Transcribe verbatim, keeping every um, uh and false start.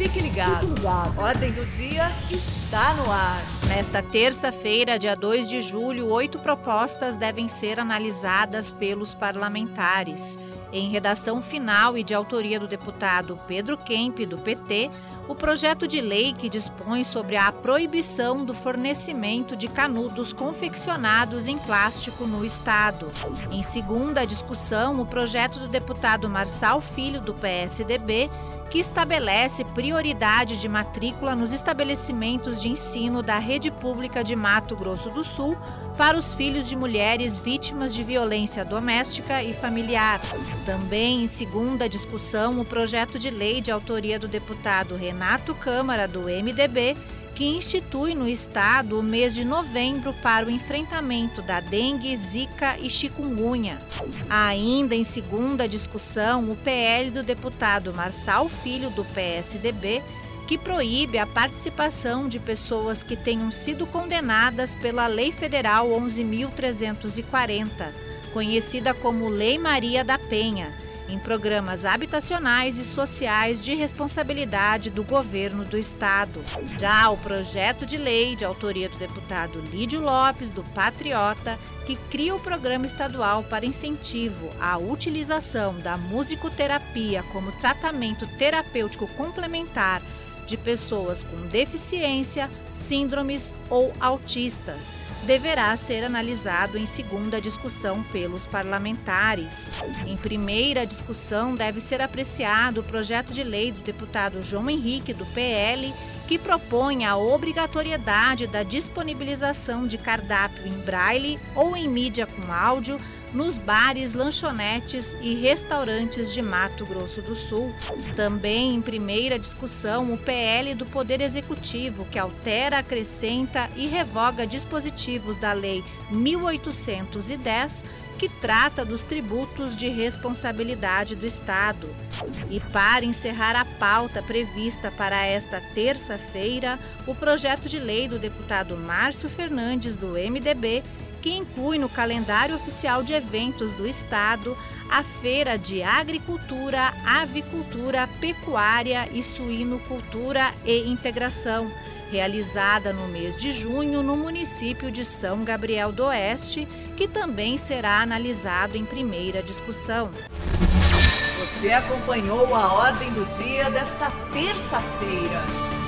Fique ligado. Fique ligado. Ordem do Dia está no ar. Nesta terça-feira, dia dois de julho, oito propostas devem ser analisadas pelos parlamentares. Em redação final e de autoria do deputado Pedro Kemp, do P T, o projeto de lei que dispõe sobre a proibição do fornecimento de canudos confeccionados em plástico no Estado. Em segunda discussão, o projeto do deputado Marçal Filho, do P S D B, que estabelece prioridade de matrícula nos estabelecimentos de ensino da rede pública de Mato Grosso do Sul para os filhos de mulheres vítimas de violência doméstica e familiar. Também em segunda discussão, o projeto de lei de autoria do deputado Renato Câmara, do M D B, que institui no Estado o mês de novembro para o enfrentamento da dengue, zika e chikungunya. Ainda em segunda discussão, o P L do deputado Marçal Filho, do P S D B, que proíbe a participação de pessoas que tenham sido condenadas pela Lei Federal onze mil trezentos e quarenta, conhecida como Lei Maria da Penha, em programas habitacionais e sociais de responsabilidade do governo do Estado. Já o projeto de lei de autoria do deputado Lídio Lopes, do Patriota, que cria o programa estadual para incentivo à utilização da musicoterapia como tratamento terapêutico complementar de pessoas com deficiência, síndromes ou autistas, deverá ser analisado em segunda discussão pelos parlamentares. Em primeira discussão, deve ser apreciado o projeto de lei do deputado João Henrique, do P L, que propõe a obrigatoriedade da disponibilização de cardápio em braille ou em mídia com áudio nos bares, lanchonetes e restaurantes de Mato Grosso do Sul. Também em primeira discussão, o P L do Poder Executivo, que altera, acrescenta e revoga dispositivos da Lei mil oitocentos e dez, que trata dos tributos de responsabilidade do Estado. E para encerrar a pauta prevista para esta terça-feira, o projeto de lei do deputado Márcio Fernandes, do M D B, que inclui no calendário oficial de eventos do Estado a Feira de Agricultura, Avicultura, Pecuária e Suinocultura e Integração, realizada no mês de junho no município de São Gabriel do Oeste, que também será analisado em primeira discussão. Você acompanhou a Ordem do Dia desta terça-feira.